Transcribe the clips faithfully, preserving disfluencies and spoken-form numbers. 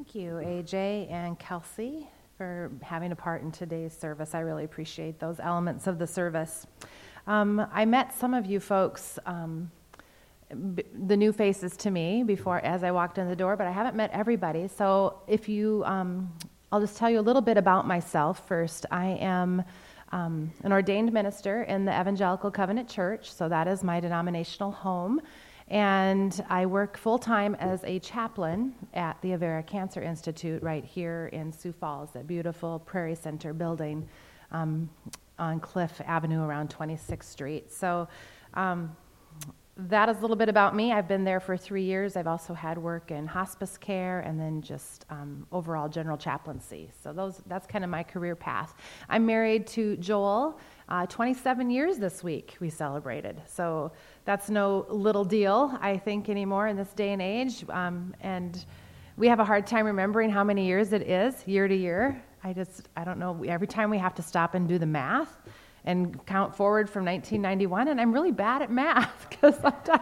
Thank you, A J and Kelsey, for having a part in today's service. I really appreciate those elements of the service. Um, I met some of you folks, um, b- the new faces to me, before as I walked in the door, but I haven't met everybody. So if you, um, I'll just tell you a little bit about myself first. I am um, an ordained minister in the Evangelical Covenant Church, so that is my denominational home. And I work full-time as a chaplain at the Avera Cancer Institute right here in Sioux Falls, that beautiful Prairie Center building um, on Cliff Avenue around twenty-sixth Street. So um, that is a little bit about me. I've been there for three years. I've also had work in hospice care and then just um, overall general chaplaincy. So those that's kind of my career path. I'm married to Joel. Uh, twenty-seven years this week we celebrated. So that's no little deal, I think, anymore in this day and age. Um, and we have a hard time remembering how many years it is, year to year. I just, I don't know. Every time we have to stop and do the math and count forward from nineteen ninety-one, and I'm really bad at math because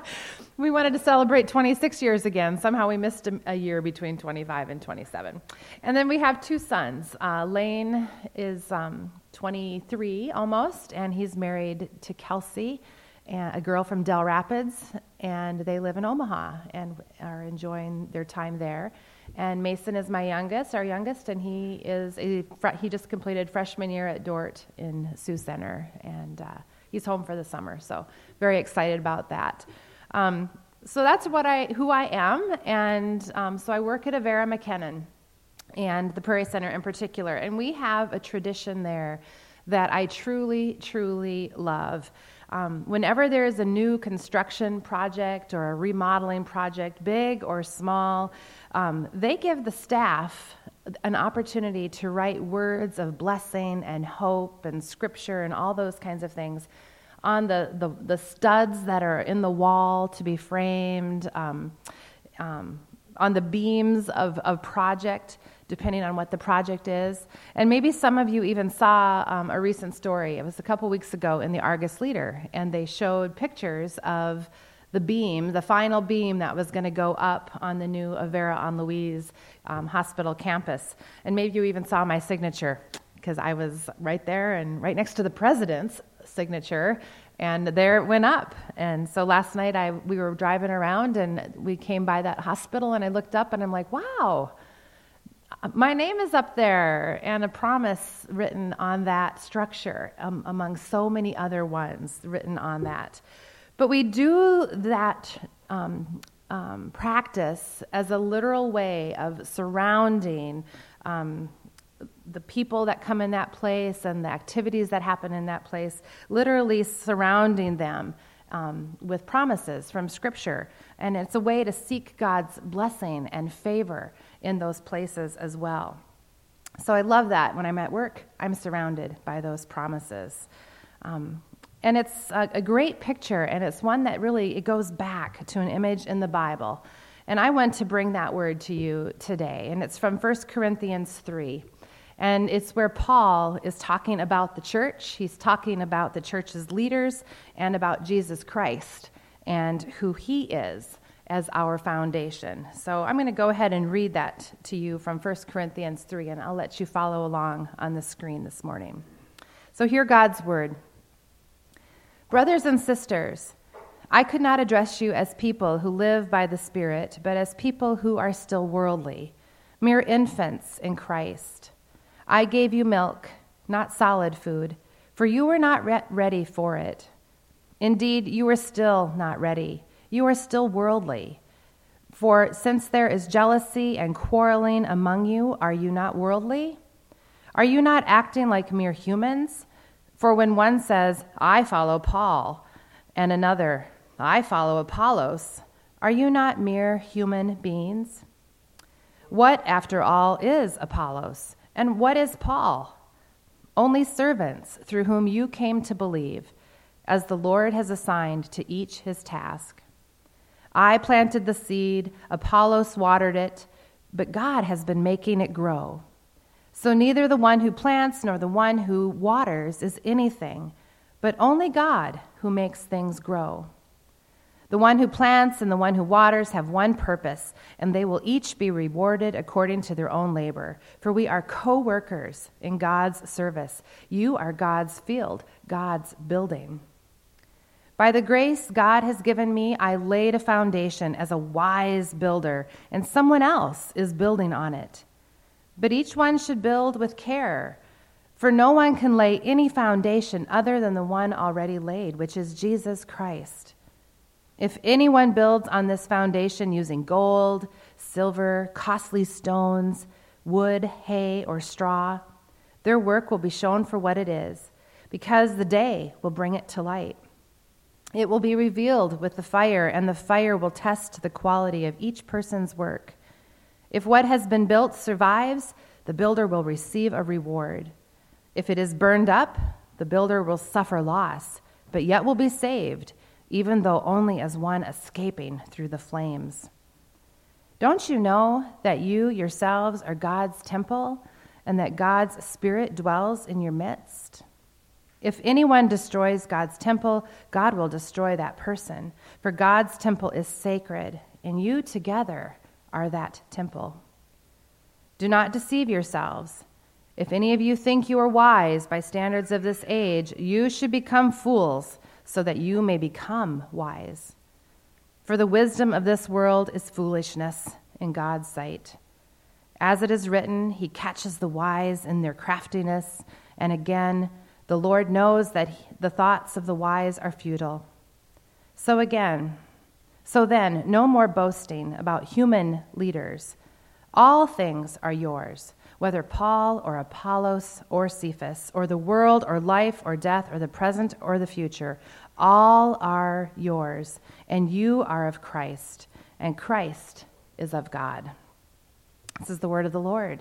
we wanted to celebrate twenty-six years again. Somehow we missed a, a year between twenty-five and twenty-seven. And then we have two sons. Uh, Lane is um, twenty-three almost, and he's married to Kelsey, and a girl from Del Rapids, and they live in Omaha and are enjoying their time there. And Mason is my youngest, our youngest, and he is a, he just completed freshman year at Dort in Sioux Center, and uh, he's home for the summer. So very excited about that. Um, so that's what I who I am, and um, so I work at Avera McKennan and the Prairie Center in particular, and we have a tradition there that I truly, truly love. Um, whenever there is a new construction project or a remodeling project, big or small, um, they give the staff an opportunity to write words of blessing and hope and scripture and all those kinds of things on the, the, the studs that are in the wall to be framed, um, um, on the beams of a project, depending on what the project is. And maybe some of you even saw um, a recent story. It was a couple weeks ago in the Argus Leader, and they showed pictures of the beam, the final beam that was going to go up on the new Avera on Louise um, Hospital campus. And maybe you even saw my signature, because I was right there and right next to the president's signature, and there it went up. And so last night I we were driving around, and we came by that hospital, and I looked up, and I'm like, wow, my name is up there, and a promise written on that structure, um, among so many other ones written on that. But we do that um, um, practice as a literal way of surrounding um, the people that come in that place and the activities that happen in that place, literally surrounding them um, with promises from Scripture. And it's a way to seek God's blessing and favor in those places as well. So I love that. When I'm at work, I'm surrounded by those promises. Um, and it's a, a great picture, and it's one that really, it goes back to an image in the Bible. And I want to bring that word to you today, and it's from First Corinthians three. And it's where Paul is talking about the church. He's talking about the church's leaders and about Jesus Christ and who he is as our foundation. So I'm going to go ahead and read that to you from First Corinthians three, and I'll let you follow along on the screen this morning. So hear God's word. Brothers and sisters, I could not address you as people who live by the Spirit, but as people who are still worldly, mere infants in Christ. I gave you milk, not solid food, for you were not re- ready for it. Indeed, you are still not ready. You are still worldly. For since there is jealousy and quarreling among you, are you not worldly? Are you not acting like mere humans? For when one says, I follow Paul, and another, I follow Apollos, are you not mere human beings? What, after all, is Apollos? And what is Paul? Only servants through whom you came to believe, as the Lord has assigned to each his task. I planted the seed, Apollos watered it, but God has been making it grow. So neither the one who plants nor the one who waters is anything, but only God who makes things grow. The one who plants and the one who waters have one purpose, and they will each be rewarded according to their own labor. For we are co-workers in God's service. You are God's field, God's building. By the grace God has given me, I laid a foundation as a wise builder, and someone else is building on it. But each one should build with care, for no one can lay any foundation other than the one already laid, which is Jesus Christ. If anyone builds on this foundation using gold, silver, costly stones, wood, hay, or straw, their work will be shown for what it is, because the day will bring it to light. It will be revealed with the fire, and the fire will test the quality of each person's work. If what has been built survives, the builder will receive a reward. If it is burned up, the builder will suffer loss, but yet will be saved, even though only as one escaping through the flames. Don't you know that you yourselves are God's temple and that God's Spirit dwells in your midst? If anyone destroys God's temple, God will destroy that person, for God's temple is sacred, and you together are that temple. Do not deceive yourselves. If any of you think you are wise by standards of this age, you should become fools, so that you may become wise. For the wisdom of this world is foolishness in God's sight. As it is written, he catches the wise in their craftiness, and again, the Lord knows that the thoughts of the wise are futile. So again, so then, no more boasting about human leaders. All things are yours, whether Paul or Apollos or Cephas, or the world or life or death or the present or the future, all are yours, and you are of Christ, and Christ is of God. This is the word of the Lord.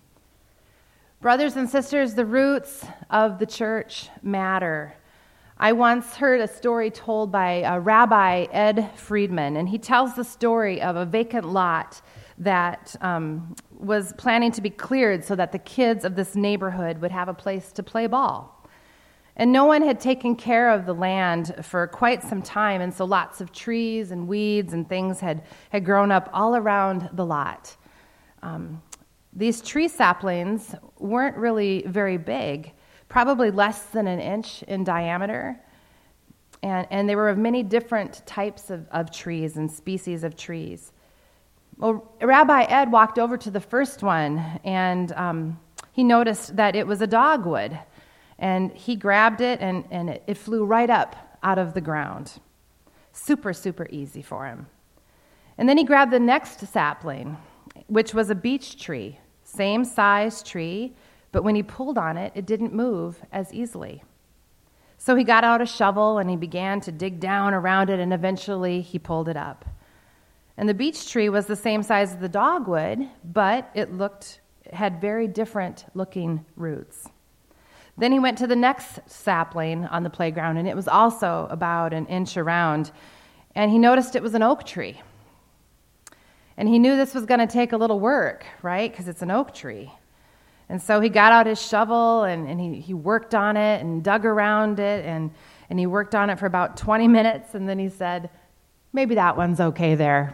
Brothers and sisters, the roots of the church matter. I once heard a story told by uh, Rabbi Ed Friedman, and he tells the story of a vacant lot that um, was planning to be cleared so that the kids of this neighborhood would have a place to play ball. And no one had taken care of the land for quite some time, and so lots of trees and weeds and things had, had grown up all around the lot. Um, these tree saplings weren't really very big, probably less than an inch in diameter, and, and they were of many different types of, of trees and species of trees. Well, Rabbi Ed walked over to the first one, and um, he noticed that it was a dogwood, and he grabbed it, and, and it, it flew right up out of the ground. Super, super easy for him. And then he grabbed the next sapling, which was a beech tree, same size tree, but when he pulled on it, it didn't move as easily. So he got out a shovel, and he began to dig down around it, and eventually he pulled it up. And the beech tree was the same size as the dogwood, but it looked had very different looking roots. Then he went to the next sapling on the playground, and it was also about an inch around, and he noticed it was an oak tree. And he knew this was going to take a little work, right, because it's an oak tree. And so he got out his shovel, and, and he, he worked on it and dug around it, and, and he worked on it for about twenty minutes, and then he said, maybe that one's okay there.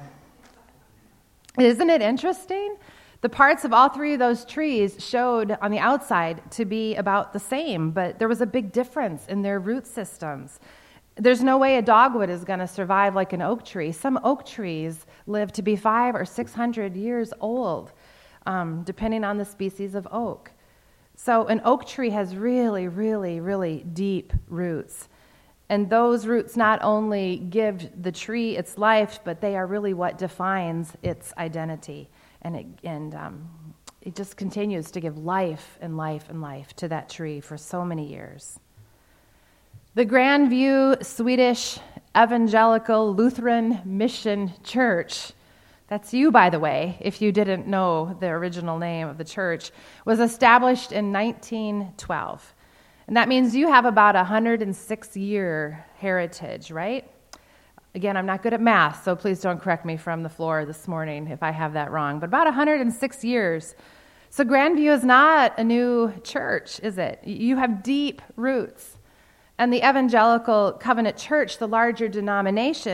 Isn't it interesting? The parts of all three of those trees showed on the outside to be about the same, but there was a big difference in their root systems. There's no way a dogwood is going to survive like an oak tree. Some oak trees live to be five or six hundred years old, um, depending on the species of oak. So an oak tree has really, really, really deep roots. And those roots not only give the tree its life, but they are really what defines its identity. And it, and um, it just continues to give life and life and life to that tree for so many years. The Grandview Swedish Evangelical Lutheran Mission Church, that's you, by the way, if you didn't know the original name of the church, was established in nineteen twelve. And that means you have about a one hundred six year heritage, right? Again, I'm not good at math, so please don't correct me from the floor this morning if I have that wrong. But about one hundred six years. So Grandview is not a new church, is it? You have deep roots. And the Evangelical Covenant Church, the larger denomination,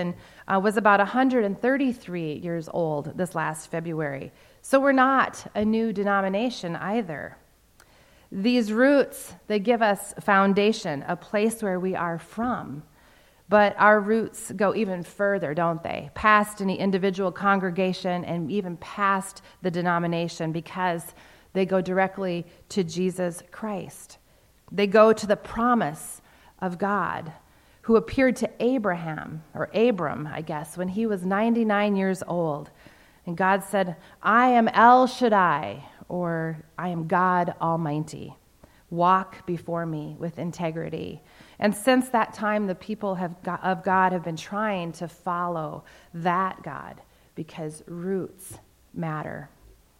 uh, was about one hundred thirty-three years old this last February. So we're not a new denomination either. These roots, they give us foundation, a place where we are from. But our roots go even further, don't they? Past any individual congregation and even past the denomination, because they go directly to Jesus Christ. They go to the promise of God, who appeared to Abraham, or Abram, I guess, when he was ninety-nine years old. And God said, I am El Shaddai, or I am God Almighty. Walk before me with integrity. And since that time, the people have got, of God have been trying to follow that God, because roots matter.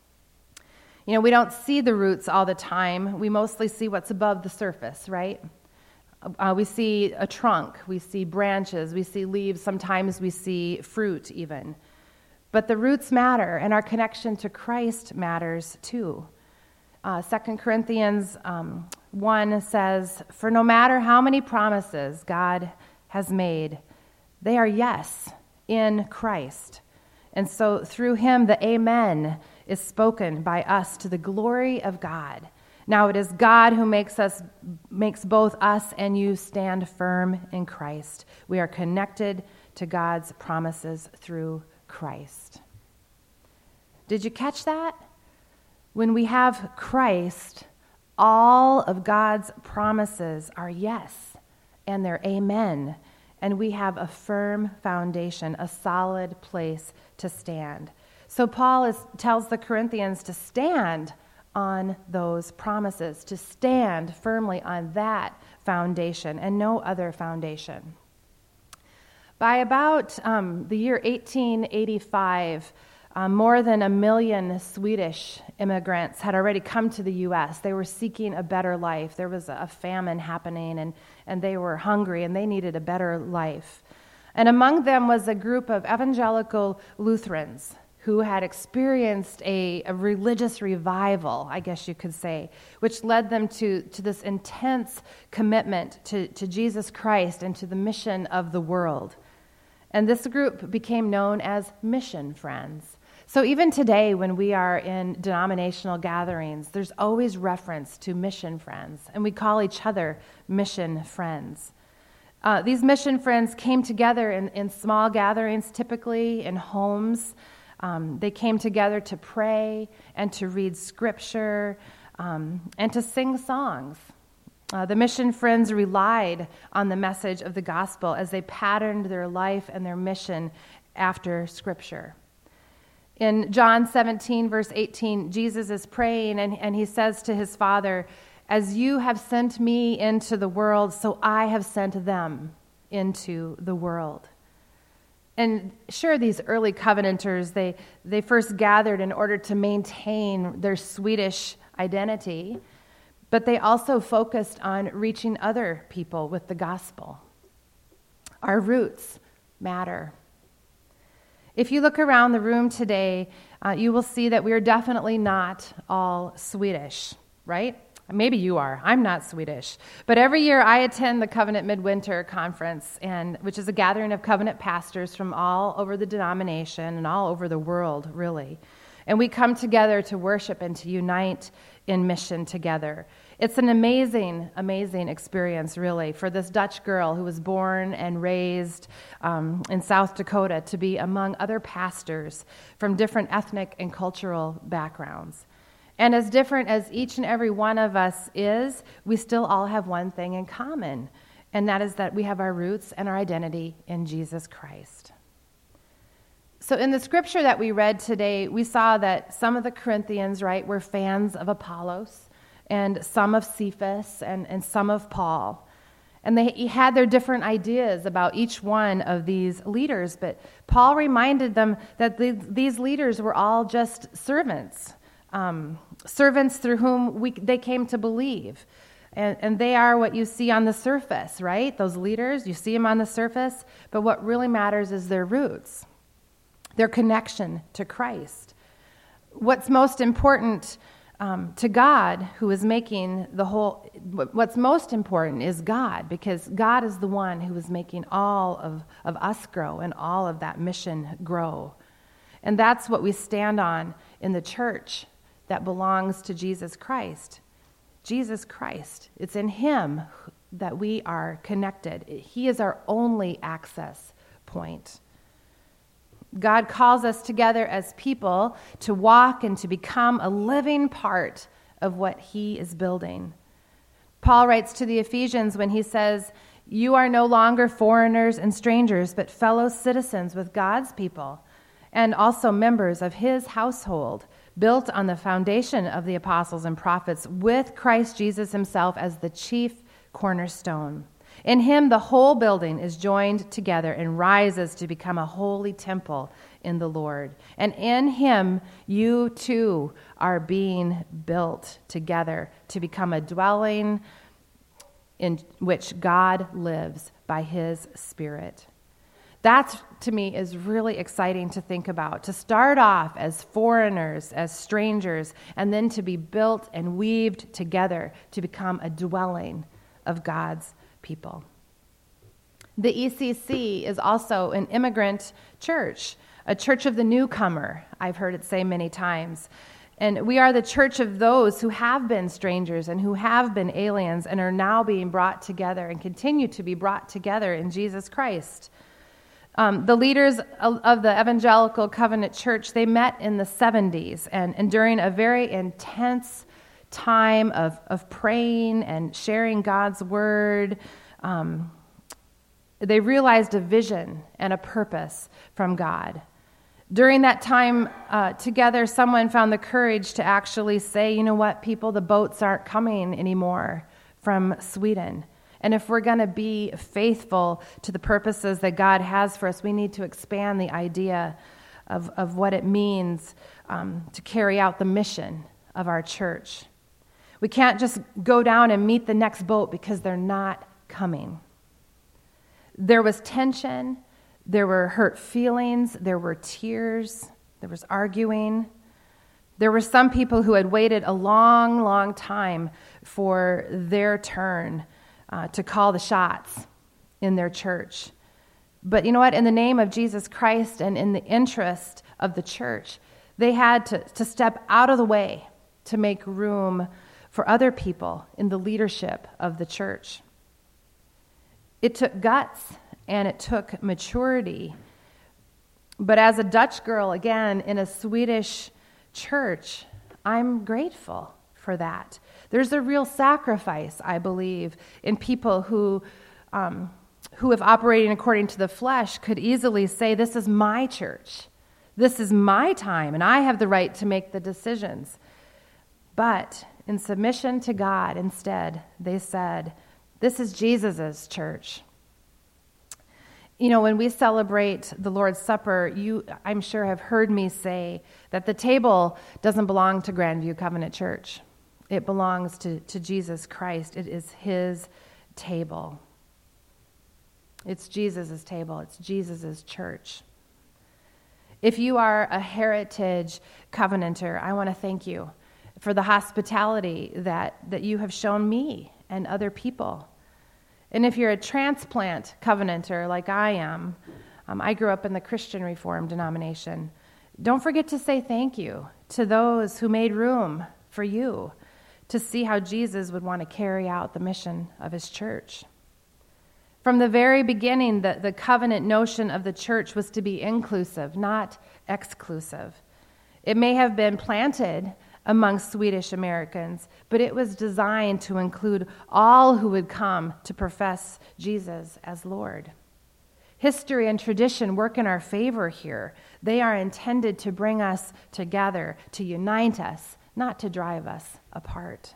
You know, we don't see the roots all the time. We mostly see what's above the surface, right? Uh, we see a trunk, we see branches, we see leaves, sometimes we see fruit even. But the roots matter, and our connection to Christ matters too. Uh, Second Corinthians um, one says, for no matter how many promises God has made, they are yes in Christ. And so through him, the amen is spoken by us to the glory of God. Now it is God who makes us, makes both us and you stand firm in Christ. We are connected to God's promises through Christ. Did you catch that? When we have Christ, all of God's promises are yes, and they're amen. And we have a firm foundation, a solid place to stand. So Paul is, tells the Corinthians to stand on those promises, to stand firmly on that foundation and no other foundation. By about um, the year eighteen eighty-five, uh, more than a million Swedish immigrants had already come to the U S. They were seeking a better life. There was a famine happening, and, and they were hungry, and they needed a better life. And among them was a group of evangelical Lutherans who had experienced a, a religious revival, I guess you could say, which led them to, to this intense commitment to, to Jesus Christ and to the mission of the world. And this group became known as Mission Friends. So even today, when we are in denominational gatherings, there's always reference to mission friends, and we call each other mission friends. Uh, these mission friends came together in, in small gatherings, typically in homes. Um, they came together to pray and to read scripture um, and to sing songs. Uh, the mission friends relied on the message of the gospel as they patterned their life and their mission after scripture. In John seventeen, verse eighteen, Jesus is praying, and, and he says to his Father, as you have sent me into the world, so I have sent them into the world. And sure, these early covenanters, they, they first gathered in order to maintain their Swedish identity, but they also focused on reaching other people with the gospel. Our roots matter. If you look around the room today, uh, you will see that we are definitely not all Swedish, right? Maybe you are. I'm not Swedish. But every year I attend the Covenant Midwinter Conference, and which is a gathering of covenant pastors from all over the denomination and all over the world, really. And we come together to worship and to unite in mission together. It's an amazing, amazing experience, really, for this Dutch girl who was born and raised um, in South Dakota to be among other pastors from different ethnic and cultural backgrounds. And as different as each and every one of us is, we still all have one thing in common, and that is that we have our roots and our identity in Jesus Christ. So in the scripture that we read today, we saw that some of the Corinthians, right, were fans of Apollos, and some of Cephas, and, and some of Paul. And they had their different ideas about each one of these leaders, but Paul reminded them that the, these leaders were all just servants, um, servants through whom we, they came to believe. And, and they are what you see on the surface, right? Those leaders, you see them on the surface, but what really matters is their roots, their connection to Christ. What's most important Um, to God, who is making the whole, what's most important is God, because God is the one who is making all of, of us grow and all of that mission grow. And that's what we stand on in the church that belongs to Jesus Christ. Jesus Christ. It's in him that we are connected. He is our only access point. God calls us together as people to walk and to become a living part of what he is building. Paul writes to the Ephesians when he says, "You are no longer foreigners and strangers, but fellow citizens with God's people, and also members of his household, built on the foundation of the apostles and prophets, with Christ Jesus himself as the chief cornerstone. In him, the whole building is joined together and rises to become a holy temple in the Lord. And in him, you too are being built together to become a dwelling in which God lives by his Spirit." That, to me, is really exciting to think about. To start off as foreigners, as strangers, and then to be built and weaved together to become a dwelling of God's people. The E C C is also an immigrant church, a church of the newcomer. I've heard it say many times. And we are the church of those who have been strangers and who have been aliens and are now being brought together and continue to be brought together in Jesus Christ. Um, the leaders of, of the Evangelical Covenant Church, they met in the seventies, and, and during a very intense time of, of praying and sharing God's word, um, they realized a vision and a purpose from God. During that time uh, together, someone found the courage to actually say, you know what, people, the boats aren't coming anymore from Sweden. And if we're going to be faithful to the purposes that God has for us, we need to expand the idea of, of what it means um, to carry out the mission of our church. We can't just go down and meet the next boat because they're not coming. There was tension, there were hurt feelings, there were tears, there was arguing. There were some people who had waited a long, long time for their turn uh, to call the shots in their church. But you know what? In the name of Jesus Christ and in the interest of the church, they had to, to step out of the way to make room for other people in the leadership of the church. It took guts and it took maturity. But as a Dutch girl, again, in a Swedish church, I'm grateful for that. There's a real sacrifice, I believe, in people who, um, who if operating according to the flesh, could easily say, this is my church. This is my time, and I have the right to make the decisions. But in submission to God, instead, they said, this is Jesus' church. You know, when we celebrate the Lord's Supper, you, I'm sure, have heard me say that the table doesn't belong to Grandview Covenant Church. It belongs to, to Jesus Christ. It is his table. It's Jesus' table. It's Jesus' church. If you are a Heritage Covenanter, I want to thank you for the hospitality that, that you have shown me and other people. And if you're a transplant Covenanter like I am, um, I grew up in the Christian Reformed denomination, don't forget to say thank you to those who made room for you to see how Jesus would want to carry out the mission of his church. From the very beginning, the, the covenant notion of the church was to be inclusive, not exclusive. It may have been planted among Swedish Americans, but it was designed to include all who would come to profess Jesus as Lord. History and tradition work in our favor here. They are intended to bring us together, to unite us, not to drive us apart.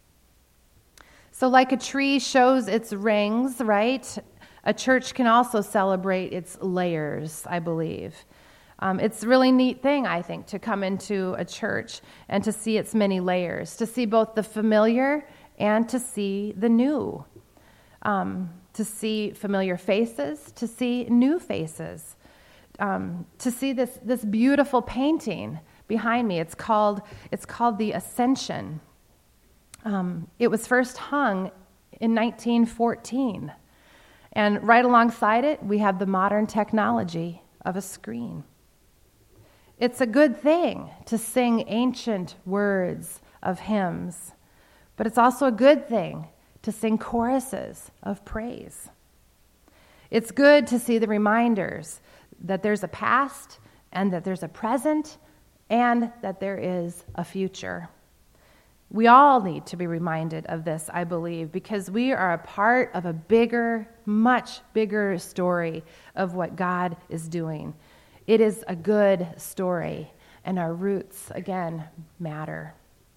So like a tree shows its rings, right? A church can also celebrate its layers, I believe. Um, it's a really neat thing, I think, to come into a church and to see its many layers, to see both the familiar and to see the new, um, to see familiar faces, to see new faces, um, to see this, this beautiful painting behind me. It's called, it's called the Ascension. Um, it was first hung in nineteen fourteen. And right alongside it, we have the modern technology of a screen. It's a good thing to sing ancient words of hymns, but it's also a good thing to sing choruses of praise. It's good to see the reminders that there's a past and that there's a present and that there is a future. We all need to be reminded of this, I believe, because we are a part of a bigger, much bigger story of what God is doing. It is a good story, and our roots, again, matter.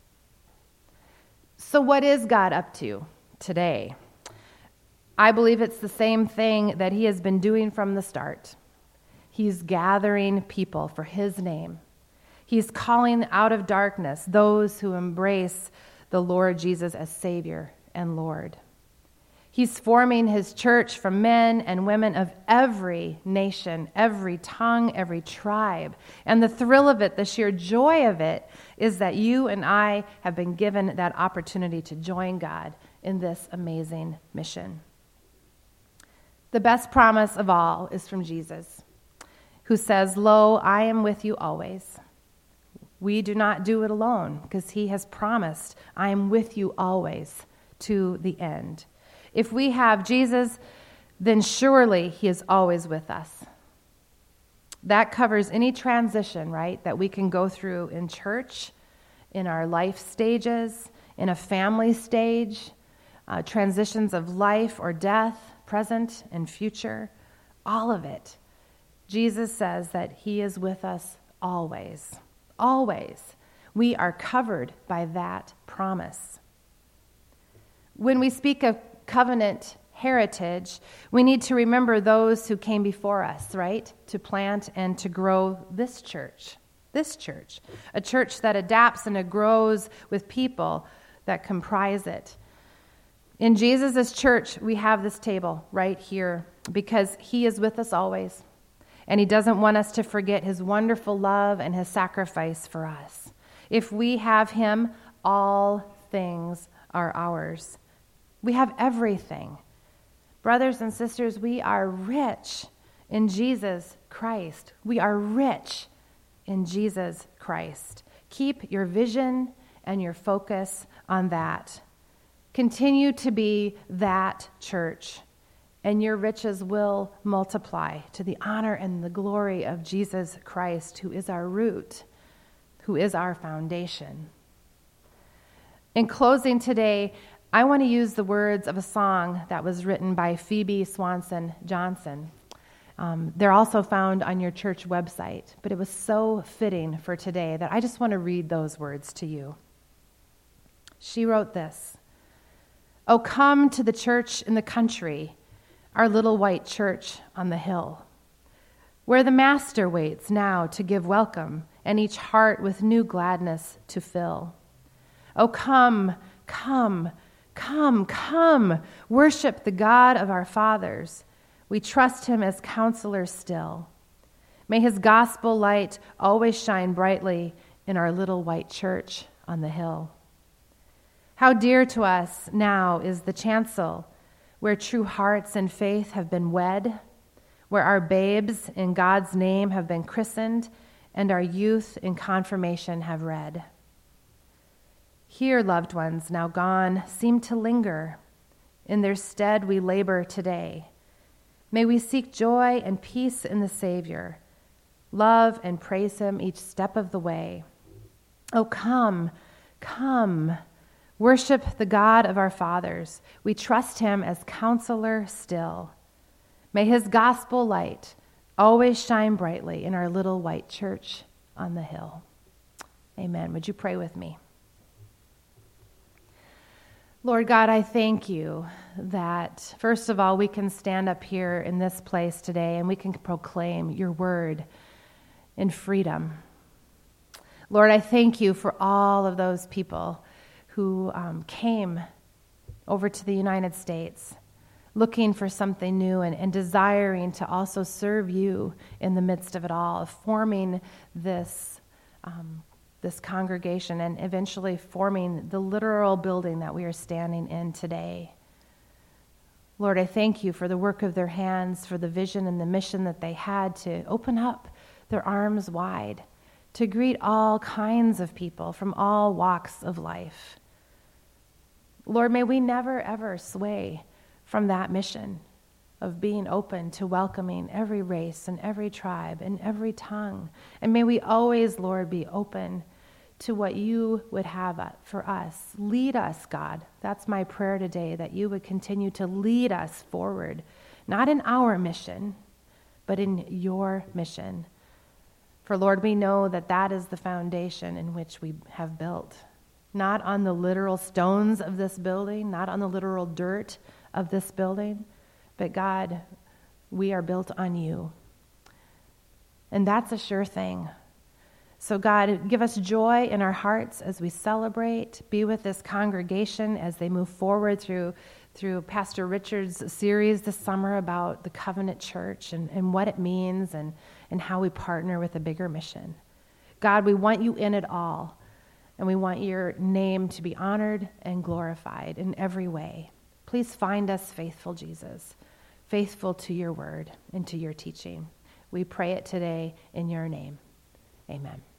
So what is God up to today? I believe it's the same thing that he has been doing from the start. He's gathering people for his name. He's calling out of darkness those who embrace the Lord Jesus as Savior and Lord. He's forming his church from men and women of every nation, every tongue, every tribe. And the thrill of it, the sheer joy of it, is that you and I have been given that opportunity to join God in this amazing mission. The best promise of all is from Jesus, who says, "Lo, I am with you always." We do not do it alone because he has promised, "I am with you always to the end." If we have Jesus, then surely he is always with us. That covers any transition, right, that we can go through in church, in our life stages, in a family stage, uh, transitions of life or death, present and future, all of it. Jesus says that he is with us always, always. We are covered by that promise. When we speak of covenant heritage, we need to remember those who came before us, right? To plant and to grow this church, this church, a church that adapts and it grows with people that comprise it. In Jesus' church, we have this table right here because he is with us always, and he doesn't want us to forget his wonderful love and his sacrifice for us. If we have him, all things are ours. We have everything. Brothers and sisters, we are rich in Jesus Christ. We are rich in Jesus Christ. Keep your vision and your focus on that. Continue to be that church, and your riches will multiply to the honor and the glory of Jesus Christ, who is our root, who is our foundation. In closing today, I want to use the words of a song that was written by Phoebe Swanson Johnson. Um, they're also found on your church website, but it was so fitting for today that I just want to read those words to you. She wrote this: "Oh, come to the church in the country, our little white church on the hill, where the Master waits now to give welcome and each heart with new gladness to fill. Oh, come, come, Come, come, worship the God of our fathers. We trust him as counselor still. May his gospel light always shine brightly in our little white church on the hill. How dear to us now is the chancel, where true hearts and faith have been wed, where our babes in God's name have been christened, and our youth in confirmation have read. Here, loved ones, now gone, seem to linger. In their stead we labor today. May we seek joy and peace in the Savior, love and praise him each step of the way. Oh, come, come, worship the God of our fathers. We trust him as counselor still. May his gospel light always shine brightly in our little white church on the hill." Amen. Would you pray with me? Lord God, I thank you that, first of all, we can stand up here in this place today and we can proclaim your word in freedom. Lord, I thank you for all of those people who um, came over to the United States looking for something new and, and desiring to also serve you in the midst of it all, of forming this um, this congregation and eventually forming the literal building that we are standing in today. Lord, I thank you for the work of their hands, for the vision and the mission that they had to open up their arms wide, to greet all kinds of people from all walks of life. Lord, may we never, ever sway from that mission of being open to welcoming every race and every tribe and every tongue. And may we always, Lord, be open to what you would have for us. Lead us, God. That's my prayer today, that you would continue to lead us forward, not in our mission, but in your mission. For Lord, we know that that is the foundation in which we have built, not on the literal stones of this building, not on the literal dirt of this building, but God, we are built on you. And that's a sure thing. So God, give us joy in our hearts as we celebrate. Be with this congregation as they move forward through, through Pastor Richard's series this summer about the Covenant Church and, and what it means and, and how we partner with a bigger mission. God, we want you in it all, and we want your name to be honored and glorified in every way. Please find us faithful, Jesus, faithful to your word and to your teaching. We pray it today in your name. Amen.